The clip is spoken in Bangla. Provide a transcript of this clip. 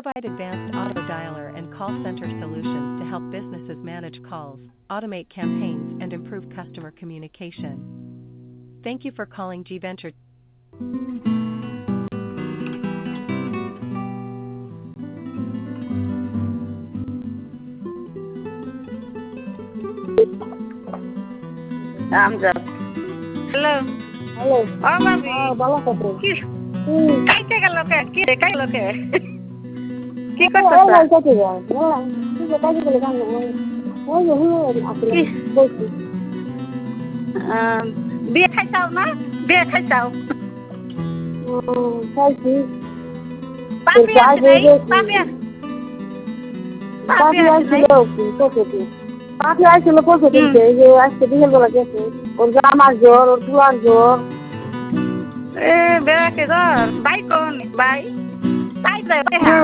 provide advanced auto dialer and call center solutions to help businesses manage calls, automate campaigns, and improve customer communication. Thank you for calling G Venture. Amjad hello hello. ও ভাবি হ্যাঁ ভালো কথা। কি হুম। কাইতে গেল কে কি রে কাইলো কে কি ওই করতেছ কাছে যায়। বললাম তুই যে কাজে গেলে কেন ওই যে আসলে কি বলছি। বিয়ে খাইছাও না বিয়ে খাইছাও খাইছি। পাপি চা আছে দিয়ে নাই গেছি। পাপি পাখি আছে নাই আসছিল কতটি। পাখি আসছিল কতটি হুম এই যে আজকে বিকেল বেলা গেছে। ওর জামার জ্বর ওর তুলার জ্বর। এ বেড়াকে ধর বাই কোন বাই তাই যাই হ্যাঁ